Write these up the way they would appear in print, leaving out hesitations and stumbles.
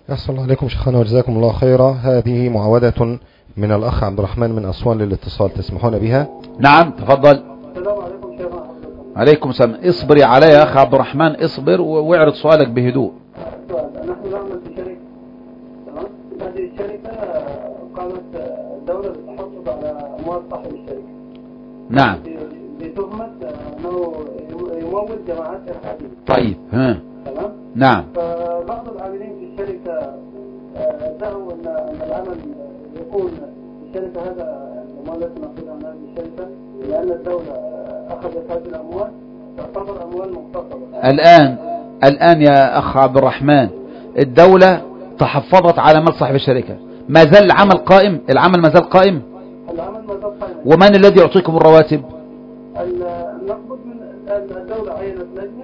أحسن الله عليكم شيخنا وجزاكم الله خيرا. هذه معاودة من الأخ عبد الرحمن من أسوان للاتصال، تسمحون بها؟ نعم تفضل. السلام عليكم شيخنا. عليكم السلام. اصبري علي يا أخ عبد الرحمن، اصبر واعرض سؤالك بهدوء. نحن نعمل في شركة، تمام؟ هذه الشركة قامت الدولة بالتحفظ على أموال صاحب الشركة. نعم. بتهمة أنه يمول جماعات إرهابية. طيب ها. تمام؟ نعم. فبعض العاملين في الشركة ادعوا أن العمل يكون في الشركة هذا الأموال التي نأخذها من هذه الشركة لأن الدولة أخذت هذه الأموال تعتبر أموال مغتصبة. الآن يا أخ عبد الرحمن، الدولة تحفظت على مال صاحب الشركة، ما زال العمل قائم؟ العمل ما زال قائم؟ العمل ما زال قائم. ومن الذي يعطيكم الرواتب؟ نقبض من الدولة عينت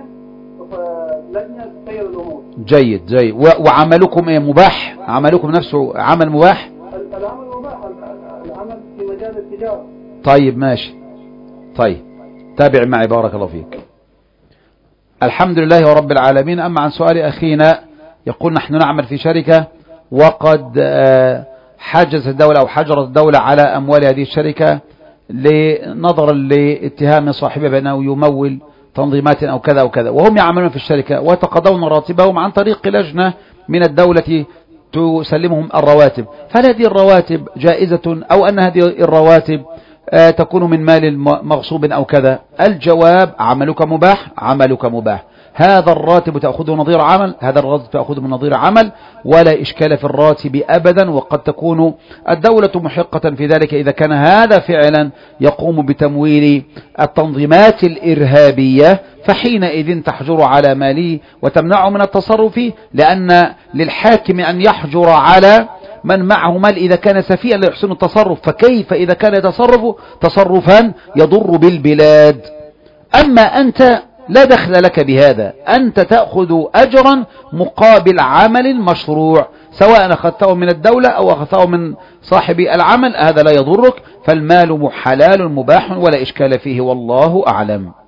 لجنة تسير الأمور. جيد. وعملكم ايه؟ مباح؟ عملكم نفسه عمل مباح؟ العمل مباح، العمل في مجال التجارة. طيب ماشي. طيب تابع معي بارك الله فيك. الحمد لله رب العالمين. أما عن سؤال أخينا، يقول نحن نعمل في شركة وقد حجزت الدولة أو حجرت الدولة على أموال هذه الشركة نظرا لاتهام صاحبها بأنه يمول تنظيمات أو كذا أو كذا، وهم يعملون في الشركة ويتقاضون راتبهم عن طريق لجنة من الدولة تسلمهم الرواتب. فهل هذه الرواتب جائزة أو أن هذه الرواتب تكون من مال مغصوب أو كذا؟ الجواب عملك مباح، عملك مباح. هذا الراتب تأخذه نظير عمل، هذا الراتب تأخذه من نظير عمل، ولا إشكال في الراتب أبدا. وقد تكون الدولة محقة في ذلك إذا كان هذا فعلا يقوم بتمويل التنظيمات الإرهابية، فحينئذ تحجر على ماله وتمنعه من التصرف، لأن للحاكم أن يحجر على من معه مال إذا كان سفيئا لا يحسن التصرف، فكيف إذا كان يتصرف تصرفا يضر بالبلاد؟ أما أنت لا دخل لك بهذا، أنت تأخذ أجرا مقابل عمل مشروع، سواء أخذته من الدولة أو أخذته من صاحب العمل، هذا لا يضرك، فالمال حلال مباح ولا إشكال فيه، والله أعلم.